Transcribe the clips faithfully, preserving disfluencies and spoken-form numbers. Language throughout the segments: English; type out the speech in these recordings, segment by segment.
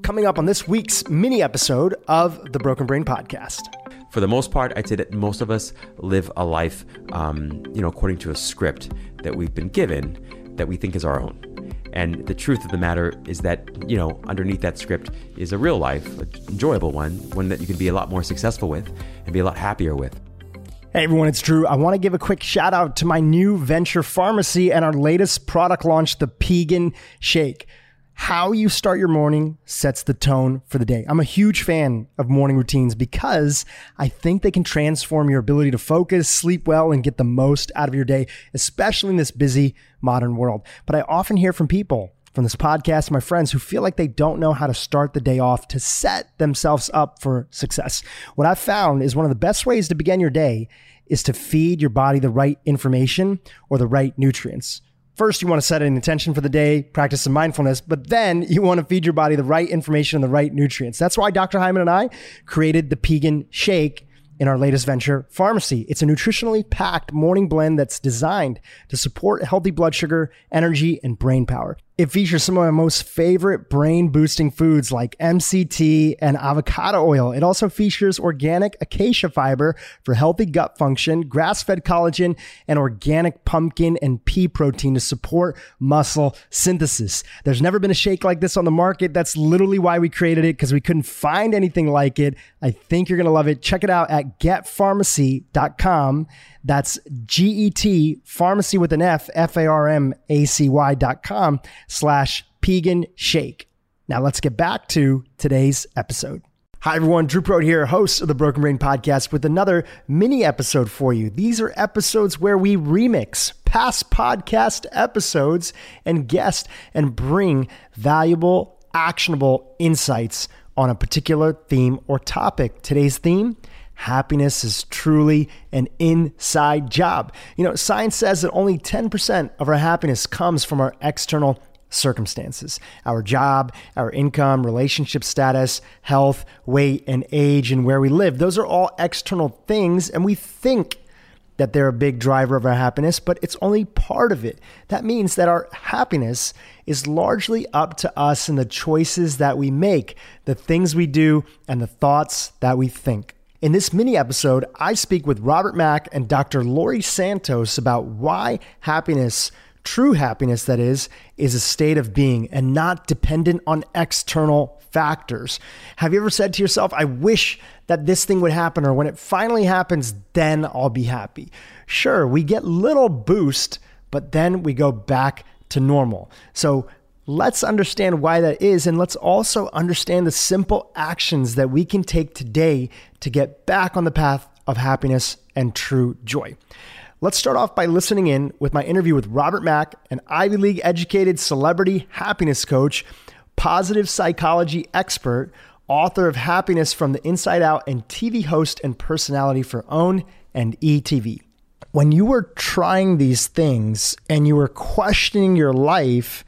coming up on this week's mini episode of the Broken Brain Podcast. For the most part, I'd say that most of us live a life, um, you know, according to a script that we've been given that we think is our own. And the truth of the matter is that, you know, underneath that script is a real life, an enjoyable one, one that you can be a lot more successful with and be a lot happier with. Hey everyone, it's Drew. I want to give a quick shout out to my new venture pharmacy and our latest product launch, the Pegan Shake. How you start your morning sets the tone for the day. I'm a huge fan of morning routines because I think they can transform your ability to focus, sleep well, and get the most out of your day, especially in this busy modern world. But I often hear from people from this podcast, my friends, who feel like they don't know how to start the day off to set themselves up for success. What I've found is one of the best ways to begin your day is to feed your body the right information or the right nutrients. First, you want to set an intention for the day, practice some mindfulness, but then you want to feed your body the right information and the right nutrients. That's why Doctor Hyman and I created the Pegan Shake in our latest venture, Pharmacy. It's a nutritionally packed morning blend that's designed to support healthy blood sugar, energy, and brain power. It features some of my most favorite brain-boosting foods like M C T and avocado oil. It also features organic acacia fiber for healthy gut function, grass-fed collagen, and organic pumpkin and pea protein to support muscle synthesis. There's never been a shake like this on the market. That's literally why we created it, because we couldn't find anything like it. I think you're going to love it. Check it out at get pharmacy dot com. That's G E T, pharmacy with an F, F A R M A C Y dot com slash Pegan Shake. Now let's get back to today's episode. Hi everyone, Drew Prode here, host of the Broken Brain Podcast with another mini episode for you. These are episodes where we remix past podcast episodes and guest and bring valuable, actionable insights on a particular theme or topic. Today's theme: happiness is truly an inside job. You know, science says that only ten percent of our happiness comes from our external circumstances. Our job, our income, relationship status, health, weight, and age, and where we live. Those are all external things, and we think that they're a big driver of our happiness, but it's only part of it. That means that our happiness is largely up to us and the choices that we make, the things we do, and the thoughts that we think. In this mini episode, I speak with Robert Mack and Doctor Laurie Santos about why happiness, true happiness that is, is a state of being and not dependent on external factors. Have you ever said to yourself, I wish that this thing would happen, or when it finally happens, then I'll be happy? Sure, we get little boost, but then we go back to normal. So let's understand why that is, and let's also understand the simple actions that we can take today to get back on the path of happiness and true joy. Let's start off by listening in with my interview with Robert Mack, an Ivy League educated celebrity happiness coach, positive psychology expert, author of Happiness from the Inside Out, and T V host and personality for OWN and E T V. When you were trying these things and you were questioning your life,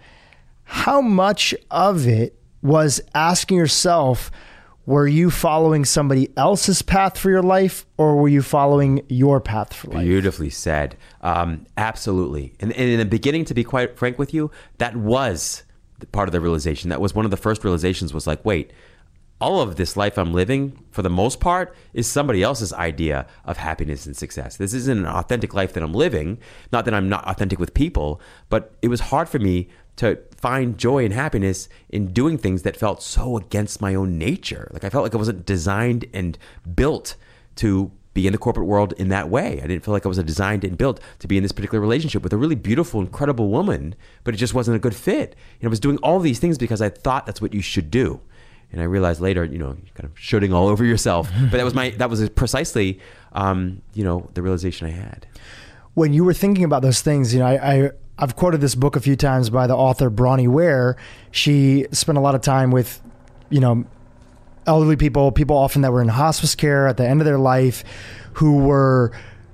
how much of it was asking yourself, were you following somebody else's path for your life, or were you following your path for life? Beautifully said. Um, absolutely. And, and in the beginning, to be quite frank with you, that was part of the realization. That was one of the first realizations, was like, wait, all of this life I'm living, for the most part, is somebody else's idea of happiness and success. This isn't an authentic life that I'm living. Not that I'm not authentic with people, but it was hard for me to find joy and happiness in doing things that felt so against my own nature. Like I felt like I wasn't designed and built to be in the corporate world in that way. I didn't feel like I was designed and built to be in this particular relationship with a really beautiful, incredible woman, but it just wasn't a good fit. And I was doing all these things because I thought that's what you should do. And I realized later, you know, you're kind of shooting all over yourself. But that was my, that was precisely, um, you know, the realization I had. When you were thinking about those things, you know, I, I I've quoted this book a few times by the author Bronnie Ware. She spent a lot of time with, you know, elderly people, people often that were in hospice care at the end of their life, who were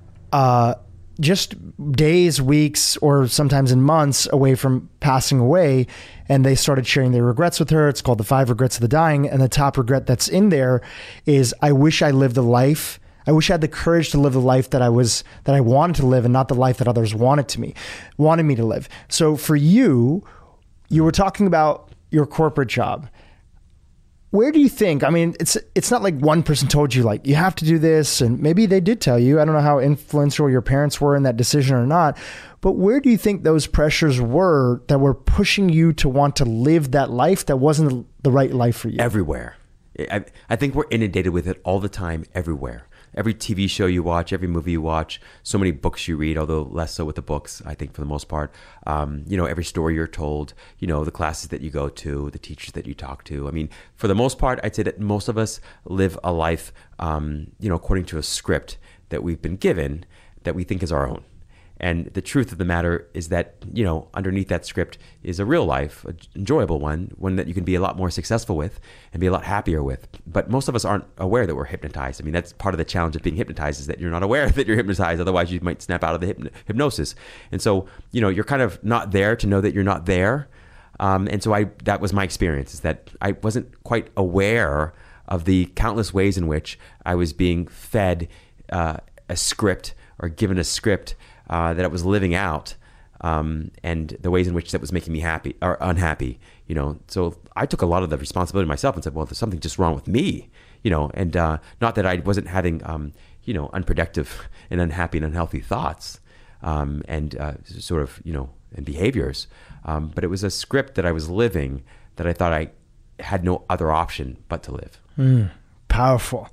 uh, just days, weeks, or sometimes in months away from passing away. And they started sharing their regrets with her. It's called The Five Regrets of the Dying. And the top regret that's in there is, I wish I lived a life. I wish I had the courage to live the life that I was, that I wanted to live, and not the life that others wanted to me, wanted me to live. So for you, you were talking about your corporate job. where do you think, I mean, it's it's not like one person told you like, you have to do this, and maybe they did tell you. I don't know how influential your parents were in that decision or not, but where do you think those pressures were that were pushing you to want to live that life that wasn't the right life for you? Everywhere. I, I think we're inundated with it all the time, everywhere. Every T V show you watch, every movie you watch, so many books you read, although less so with the books, I think, for the most part. Um, you know, every story you're told, you know, the classes that you go to, the teachers that you talk to. I mean, for the most part, I'd say that most of us live a life, um, you know, according to a script that we've been given that we think is our own. And the truth of the matter is that, you know, underneath that script is a real life, an enjoyable one, one that you can be a lot more successful with and be a lot happier with. But most of us aren't aware that we're hypnotized. I mean, that's part of the challenge of being hypnotized, is that you're not aware that you're hypnotized. Otherwise, you might snap out of the hypno- hypnosis. And so, you know, you're kind of not there to know that you're not there. Um, and so I that was my experience, is that I wasn't quite aware of the countless ways in which I was being fed uh, a script or given a script Uh, that I was living out, um, and the ways in which that was making me happy or unhappy, you know. So I took a lot of the responsibility myself and said, well, there's something just wrong with me, you know, and uh, not that I wasn't having, um, you know, unproductive and unhappy and unhealthy thoughts um, and uh, sort of, you know, and behaviors, um, but it was a script that I was living that I thought I had no other option but to live. Mm, powerful.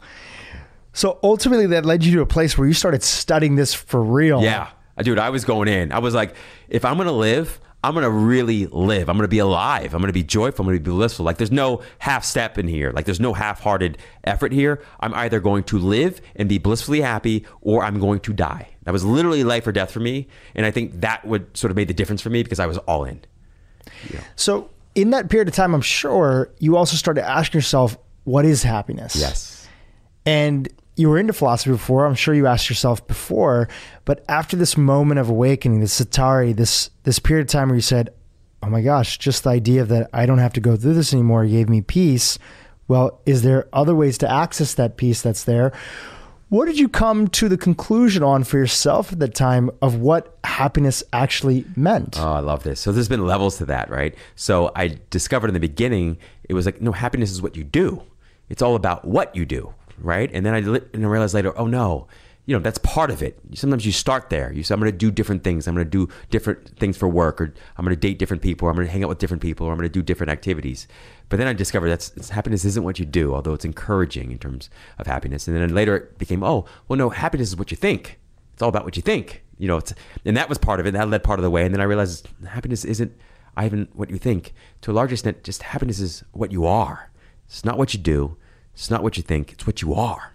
So ultimately that led you to a place where you started studying this for real. Yeah. Dude, I was going in. I was like, if I'm going to live, I'm going to really live. I'm going to be alive. I'm going to be joyful. I'm going to be blissful. Like, there's no half step in here. Like, there's no half-hearted effort here. I'm either going to live and be blissfully happy, or I'm going to die. That was literally life or death for me. And I think that would sort of made the difference for me, because I was all in. Yeah. So in that period of time, I'm sure you also started asking yourself, what is happiness? Yes. And you were into philosophy before. I'm sure you asked yourself before, but after this moment of awakening, this Satori, this this period of time where you said, oh my gosh, just the idea that I don't have to go through this anymore gave me peace. Well, is there other ways to access that peace that's there? What did you come to the conclusion on for yourself at the time of what happiness actually meant? Oh, I love this. So there's been levels to that, right? So I discovered in the beginning, it was like, no, happiness is what you do. It's all about what you do. Right. And then I, and I realized later, oh no, you know, that's part of it. Sometimes you start there. You say, I'm going to do different things. I'm going to do different things for work, or I'm going to date different people, or I'm going to hang out with different people, or I'm going to do different activities. But then I discovered that it's, happiness isn't what you do, although it's encouraging in terms of happiness. And then later it became, oh, well, no, happiness is what you think. It's all about what you think. You know, it's, and that was part of it. That led part of the way. And then I realized happiness isn't even what you think. To a large extent, just happiness is what you are. It's not what you do. It's not what you think, it's what you are.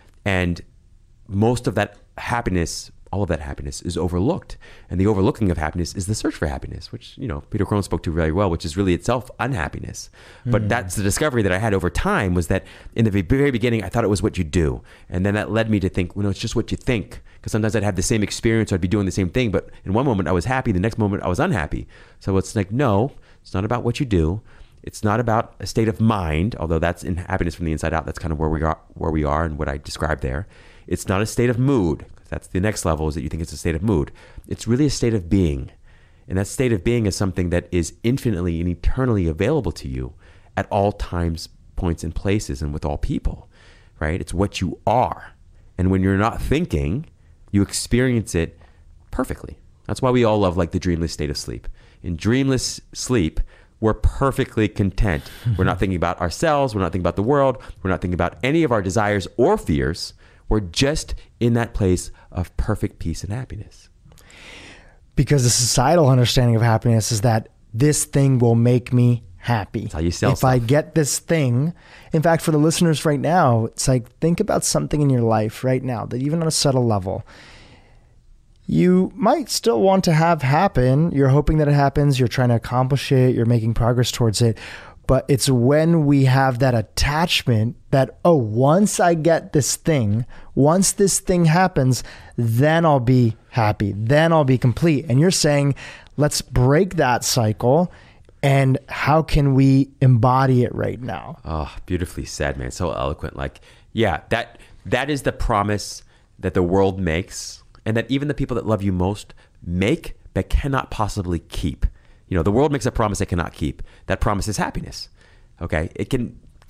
And most of that happiness, all of that happiness is overlooked. And the overlooking of happiness is the search for happiness, which, you know, Peter Crone spoke to very well, which is really itself unhappiness. Mm. But that's the discovery that I had over time, was that in the very beginning, I thought it was what you do. And then that led me to think, well, no, it's just what you think. Because sometimes I'd have the same experience, or I'd be doing the same thing, but in one moment I was happy, the next moment I was unhappy. So it's like, no, it's not about what you do. It's not about a state of mind, although that's in happiness from the inside out. That's kind of where we are, where we are, and what I described there. It's not a state of mood. That's the next level, is that you think it's a state of mood. It's really a state of being. And that state of being is something that is infinitely and eternally available to you at all times, points, and places, and with all people, right? It's what you are. And when you're not thinking, you experience it perfectly. That's why we all love, like, the dreamless state of sleep. In dreamless sleep, we're perfectly content. We're not thinking about ourselves. We're not thinking about the world. We're not thinking about any of our desires or fears. We're just in that place of perfect peace and happiness. Because the societal understanding of happiness is that this thing will make me happy. That's how you sell If stuff. I get this thing, in fact, for the listeners right now, it's like, think about something in your life right now that even on a subtle level, you might still want to have happen. You're hoping that it happens. You're trying to accomplish it. You're making progress towards it. But it's when we have that attachment that, oh, once I get this thing, once this thing happens, then I'll be happy. Then I'll be complete. And you're saying, let's break that cycle. And how can we embody it right now? Oh, beautifully said, man. So eloquent. Like, yeah, that that is the promise that the world makes, and that even the people that love you most make, but cannot possibly keep. You know, the world makes a promise it cannot keep. That promise is happiness. Okay? It can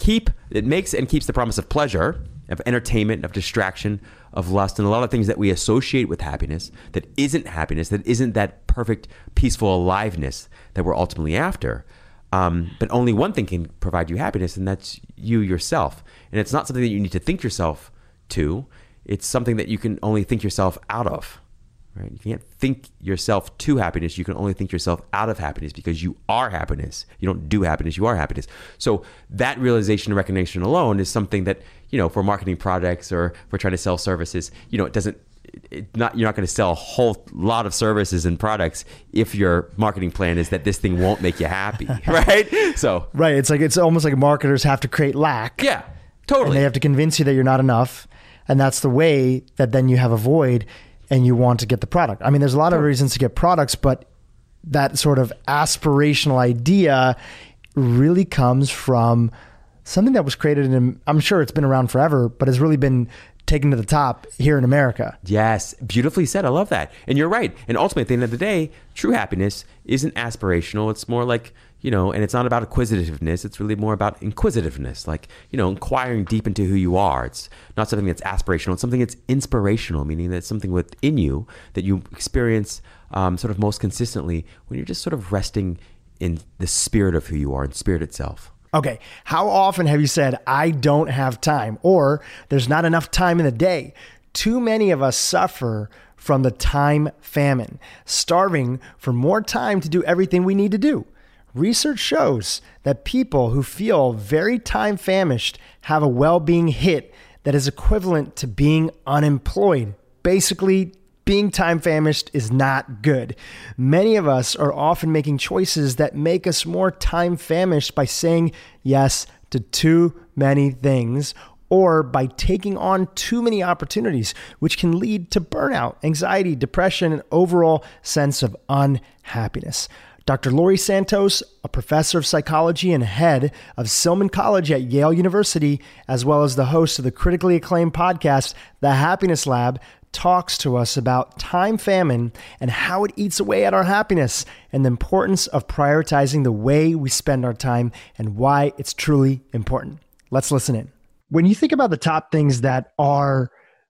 keep it makes and keeps the promise of pleasure, of entertainment, of distraction, of lust, and a lot of things that we associate with happiness that isn't happiness, that isn't that perfect, peaceful aliveness that we're ultimately after. Um, but only one thing can provide you happiness, and that's you yourself. And it's not something that you need to think yourself to. It's something that you can only think yourself out of. Right? You can't think yourself to happiness. You can only think yourself out of happiness, because you are happiness. You don't do happiness. You are happiness. So that realization and recognition alone is something that, you know, for marketing products or for trying to sell services, you know, it doesn't, it not, you're not going to sell a whole lot of services and products if your marketing plan is that this thing won't make you happy. Right. So, right. It's like, it's almost like marketers have to create lack. Yeah, totally. And they have to convince you that you're not enough. And that's the way that then you have a void and you want to get the product. I mean, there's a lot of reasons to get products, but that sort of aspirational idea really comes from something that was created in, I'm sure it's been around forever, but has really been taken to the top here in America. Yes, beautifully said. I love that. And you're right. And ultimately, at the end of the day, true happiness isn't aspirational. It's more like, you know, and it's not about acquisitiveness. It's really more about inquisitiveness, like, you know, inquiring deep into who you are. It's not something that's aspirational. It's something that's inspirational, meaning that it's something within you that you experience um, sort of most consistently when you're just sort of resting in the spirit of who you are, in spirit itself. Okay, how often have you said, I don't have time, or there's not enough time in the day? Too many of us suffer from the time famine, starving for more time to do everything we need to do. Research shows that people who feel very time famished have a well-being hit that is equivalent to being unemployed. Basically, being time famished is not good. Many of us are often making choices that make us more time famished by saying yes to too many things, or by taking on too many opportunities, which can lead to burnout, anxiety, depression, and overall sense of unhappiness. Doctor Laurie Santos, a professor of psychology and head of Silman College at Yale University, as well as the host of the critically acclaimed podcast, The Happiness Lab, talks to us about time famine and how it eats away at our happiness, and the importance of prioritizing the way we spend our time and why it's truly important. Let's listen in. When you think about the top things that are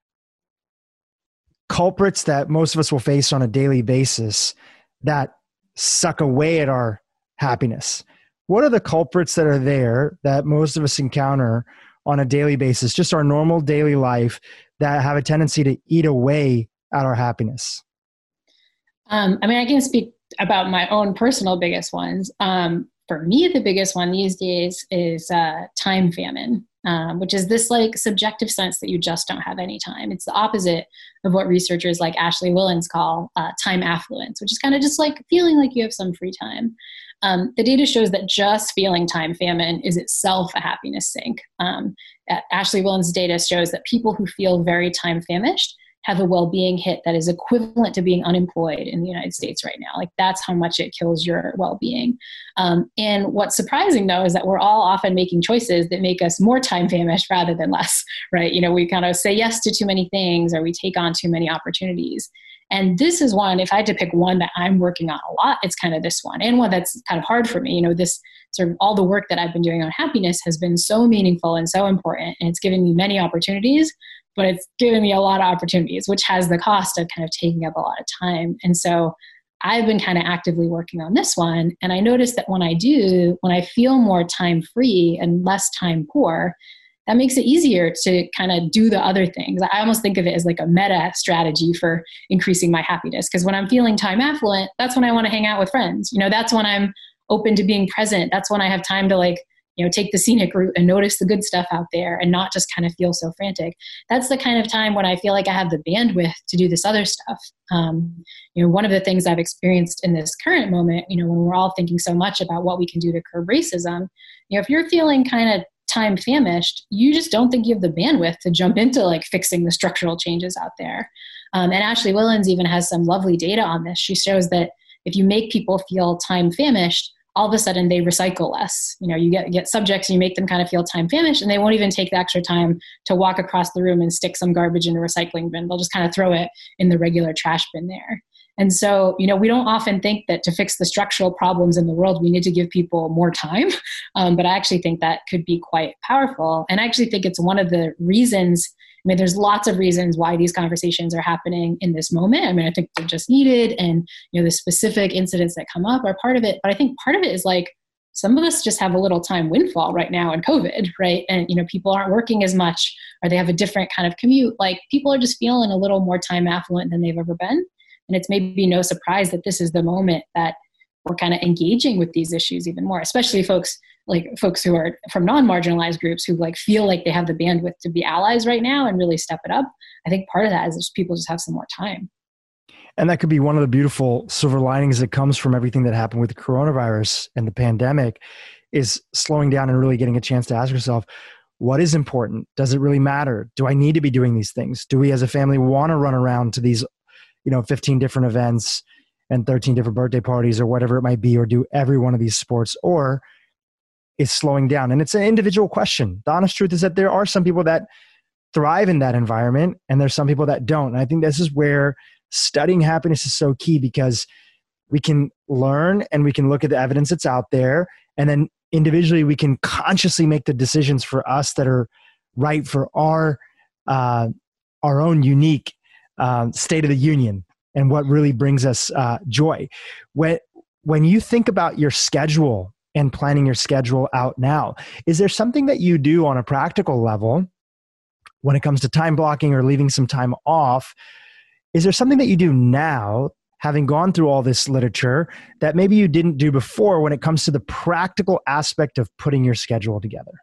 culprits that most of us will face on a daily basis that suck away at our happiness, what are the culprits that are there that most of us encounter on a daily basis, just our normal daily life, that have a tendency to eat away at our happiness? Um, I mean, I can speak about my own personal biggest ones. Um, for me, the biggest one these days is uh, time famine, um, which is this like subjective sense that you just don't have any time. It's the opposite of what researchers like Ashley Whillans call uh, time affluence, which is kind of just like feeling like you have some free time. Um, the data shows that just feeling time famine is itself a happiness sink. Um, Ashley Whillans' data shows that people who feel very time famished have a well-being hit that is equivalent to being unemployed in the United States right now. Like, that's how much it kills your well-being. Um, and what's surprising, though, is that we're all often making choices that make us more time famished rather than less, right? You know, we kind of say yes to too many things, or we take on too many opportunities. And this is one, if I had to pick one that I'm working on a lot, it's kind of this one, and one that's kind of hard for me. You know, this sort of all the work that I've been doing on happiness has been so meaningful and so important, and it's given me many opportunities, but it's given me a lot of opportunities, which has the cost of kind of taking up a lot of time. And so I've been kind of actively working on this one. And I noticed that when I do, when I feel more time free and less time poor, that makes it easier to kind of do the other things. I almost think of it as like a meta strategy for increasing my happiness. Because when I'm feeling time affluent, that's when I want to hang out with friends. You know, that's when I'm open to being present. That's when I have time to like, you know, take the scenic route and notice the good stuff out there and not just kind of feel so frantic. That's the kind of time when I feel like I have the bandwidth to do this other stuff. Um, you know, one of the things I've experienced in this current moment, you know, when we're all thinking so much about what we can do to curb racism, you know, if you're feeling kind of time famished, you just don't think you have the bandwidth to jump into like fixing the structural changes out there. Um, and Ashley Whillans even has some lovely data on this. She shows that if you make people feel time famished, all of a sudden they recycle less. You know, you get, get subjects and you make them kind of feel time famished, and they won't even take the extra time to walk across the room and stick some garbage in a recycling bin. They'll just kind of throw it in the regular trash bin there. And so, you know, we don't often think that to fix the structural problems in the world, we need to give people more time. Um, but I actually think that could be quite powerful. And I actually think it's one of the reasons, I mean, there's lots of reasons why these conversations are happening in this moment. I mean, I think they're just needed, and, you know, the specific incidents that come up are part of it. But I think part of it is like, some of us just have a little time windfall right now in COVID, right? And, you know, people aren't working as much, or they have a different kind of commute. Like, people are just feeling a little more time affluent than they've ever been. And it's maybe no surprise that this is the moment that we're kind of engaging with these issues even more, especially folks like folks who are from non-marginalized groups who like feel like they have the bandwidth to be allies right now and really step it up. I think part of that is just people just have some more time. And that could be one of the beautiful silver linings that comes from everything that happened with the coronavirus and the pandemic, is slowing down and really getting a chance to ask yourself, what is important? Does it really matter? Do I need to be doing these things? Do we as a family want to run around to these, you know, fifteen different events and thirteen different birthday parties or whatever it might be, or do every one of these sports, or is slowing down? And it's an individual question. The honest truth is that there are some people that thrive in that environment and there's some people that don't. And I think this is where studying happiness is so key, because we can learn and we can look at the evidence that's out there, and then individually we can consciously make the decisions for us that are right for our uh, our own unique um, state of the union and what really brings us uh, joy. When when you think about your schedule and planning your schedule out now, is there something that you do on a practical level when it comes to time blocking or leaving some time off? Is there something that you do now, having gone through all this literature, that maybe you didn't do before when it comes to the practical aspect of putting your schedule together?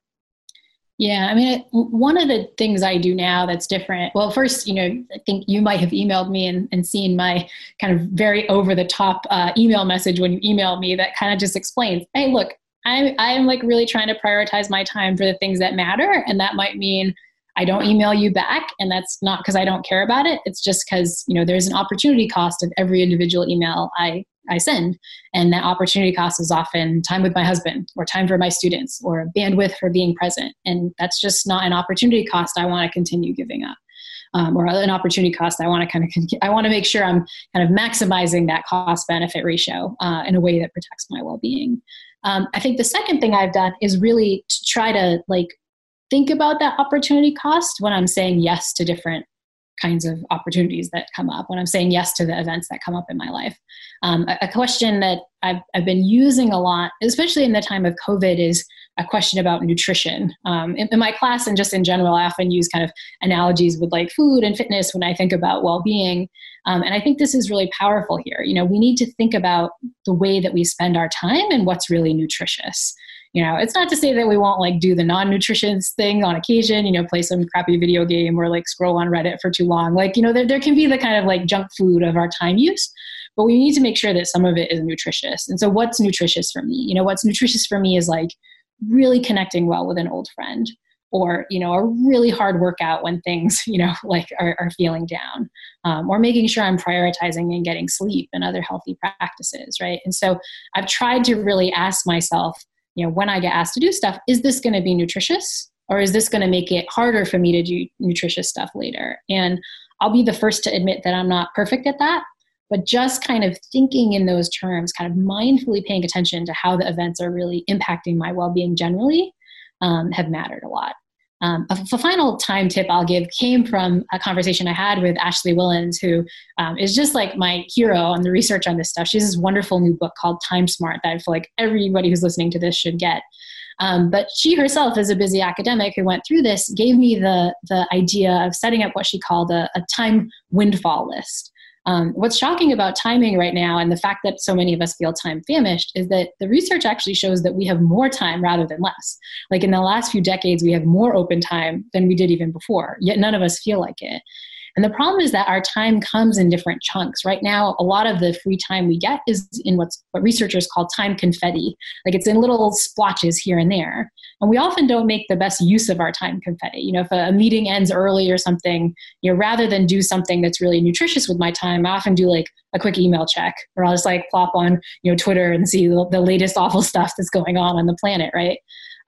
Yeah, I mean, one of the things I do now that's different, well, first, you know, I think you might have emailed me and, and seen my kind of very over-the-top uh, email message when you emailed me that kind of just explains, hey, look, I'm, I'm like really trying to prioritize my time for the things that matter. And that might mean I don't email you back, and that's not because I don't care about it. It's just because, you know, there's an opportunity cost of every individual email I, I send. And that opportunity cost is often time with my husband, or time for my students, or bandwidth for being present. And that's just not an opportunity cost I want to continue giving up. Um, or an opportunity cost I want to kind of, I want to make sure I'm kind of maximizing that cost benefit ratio uh, in a way that protects my well-being. Um, I think the second thing I've done is really to try to like think about that opportunity cost when I'm saying yes to different kinds of opportunities that come up, when I'm saying yes to the events that come up in my life. Um, a, a question that I've, I've been using a lot, especially in the time of COVID, is a question about nutrition. Um, in, in my class and just in general, I often use kind of analogies with like food and fitness when I think about well-being. Um, and I think this is really powerful here. You know, we need to think about the way that we spend our time and what's really nutritious. You know, it's not to say that we won't like do the non-nutritious thing on occasion, you know, play some crappy video game or like scroll on Reddit for too long. Like, you know, there, there can be the kind of like junk food of our time use, but we need to make sure that some of it is nutritious. And so what's nutritious for me? You know, what's nutritious for me is like really connecting well with an old friend, or, you know, a really hard workout when things, you know, like are, are feeling down, um, or making sure I'm prioritizing and getting sleep and other healthy practices, right? And so I've tried to really ask myself, you know, when I get asked to do stuff, is this going to be nutritious, or is this going to make it harder for me to do nutritious stuff later? And I'll be the first to admit that I'm not perfect at that, but just kind of thinking in those terms, kind of mindfully paying attention to how the events are really impacting my well-being generally, um, have mattered a lot. Um, a, a final time tip I'll give came from a conversation I had with Ashley Willens, who um, is just like my hero on the research on this stuff. She has this wonderful new book called Time Smart that I feel like everybody who's listening to this should get. Um, but she herself, as a busy academic who went through this, gave me the, the idea of setting up what she called a, a time windfall list. Um, what's shocking about timing right now, and the fact that so many of us feel time famished, is that the research actually shows that we have more time rather than less. Like in the last few decades, we have more open time than we did even before, yet none of us feel like it. And the problem is that our time comes in different chunks. Right now, a lot of the free time we get is in what's what researchers call time confetti. Like it's in little splotches here and there. And we often don't make the best use of our time confetti. You know, if a, a meeting ends early or something, you know, rather than do something that's really nutritious with my time, I often do like a quick email check, or I'll just like plop on, you know, Twitter and see the, the latest awful stuff that's going on on the planet, right?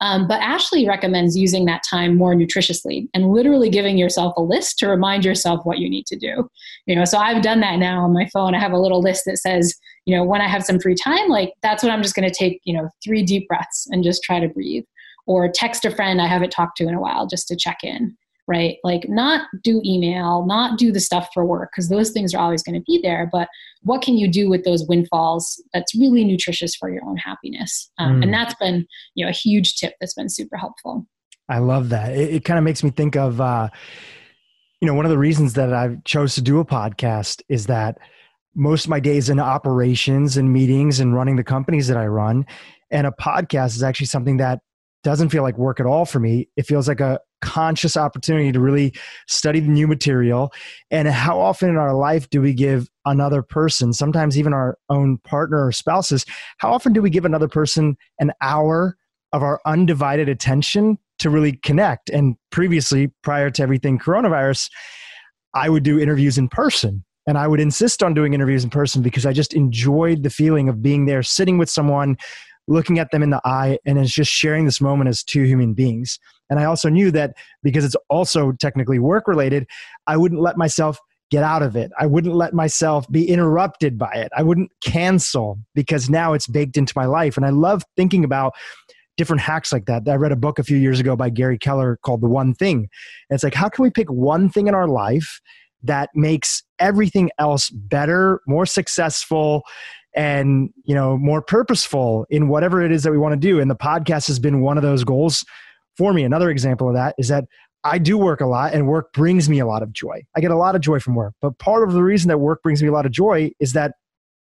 Um, but Ashley recommends using that time more nutritiously and literally giving yourself a list to remind yourself what you need to do. You know, so I've done that now on my phone. I have a little list that says, you know, when I have some free time, like that's when I'm just going to take, you know, three deep breaths and just try to breathe, or text a friend I haven't talked to in a while just to check in, right? Like not do email, not do the stuff for work, because those things are always going to be there. But what can you do with those windfalls that's really nutritious for your own happiness? Um, mm. And that's been, you know, a huge tip that's been super helpful. I love that. It, it kind of makes me think of, uh, you know, one of the reasons that I chose to do a podcast is that most of my days in operations and meetings and running the companies that I run, and a podcast is actually something that doesn't feel like work at all for me. It feels like a conscious opportunity to really study the new material. And how often in our life do we give another person, sometimes even our own partner or spouses, how often do we give another person an hour of our undivided attention to really connect? And previously, prior to everything coronavirus, I would do interviews in person. And I would insist on doing interviews in person because I just enjoyed the feeling of being there, sitting with someone, looking at them in the eye, and it's just sharing this moment as two human beings. And I also knew that because it's also technically work related, I wouldn't let myself get out of it. I wouldn't let myself be interrupted by it. I wouldn't cancel because now it's baked into my life. And I love thinking about different hacks like that. I read a book a few years ago by Gary Keller called The One Thing. And it's like, how can we pick one thing in our life that makes everything else better, more successful, and, you know, more purposeful in whatever it is that we want to do? And the podcast has been one of those goals for me. Another example of that is that I do work a lot, and work brings me a lot of joy. I get a lot of joy from work. But part of the reason that work brings me a lot of joy is that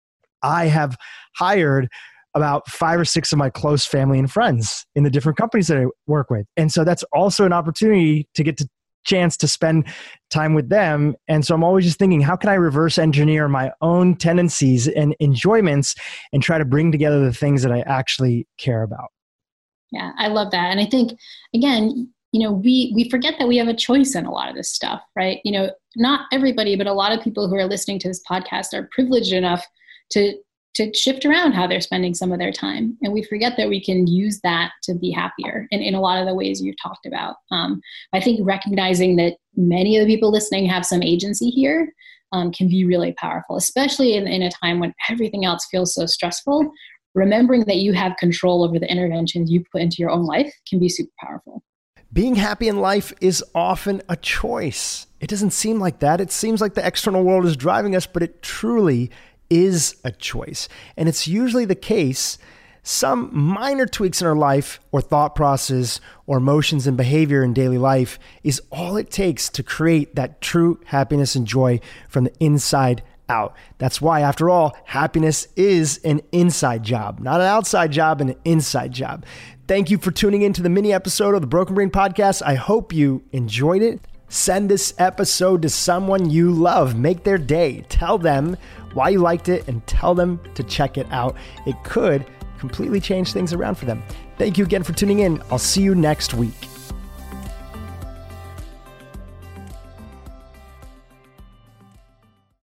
I have hired about five or six of my close family and friends in the different companies that I work with. And so that's also an opportunity to get to chance to spend time with them. And so I'm always just thinking, how can I reverse engineer my own tendencies and enjoyments and try to bring together the things that I actually care about? Yeah, I love that. And I think, again, you know, we, we forget that we have a choice in a lot of this stuff, right? You know, not everybody, but a lot of people who are listening to this podcast are privileged enough to to shift around how they're spending some of their time. And we forget that we can use that to be happier in, in a lot of the ways you've talked about. Um, I think recognizing that many of the people listening have some agency here um, can be really powerful, especially in, in a time when everything else feels so stressful. Remembering that you have control over the interventions you put into your own life can be super powerful. Being happy in life is often a choice. It doesn't seem like that. It seems like the external world is driving us, but it truly is a choice. And it's usually the case. Some minor tweaks in our life or thought process or emotions and behavior in daily life is all it takes to create that true happiness and joy from the inside out. That's why, after all, happiness is an inside job, not an outside job, an inside job. Thank you for tuning into the mini episode of the Broken Brain Podcast. I hope you enjoyed it. Send this episode to someone you love. Make their day. Tell them why you liked it and tell them to check it out. It could completely change things around for them. Thank you again for tuning in. I'll see you next week.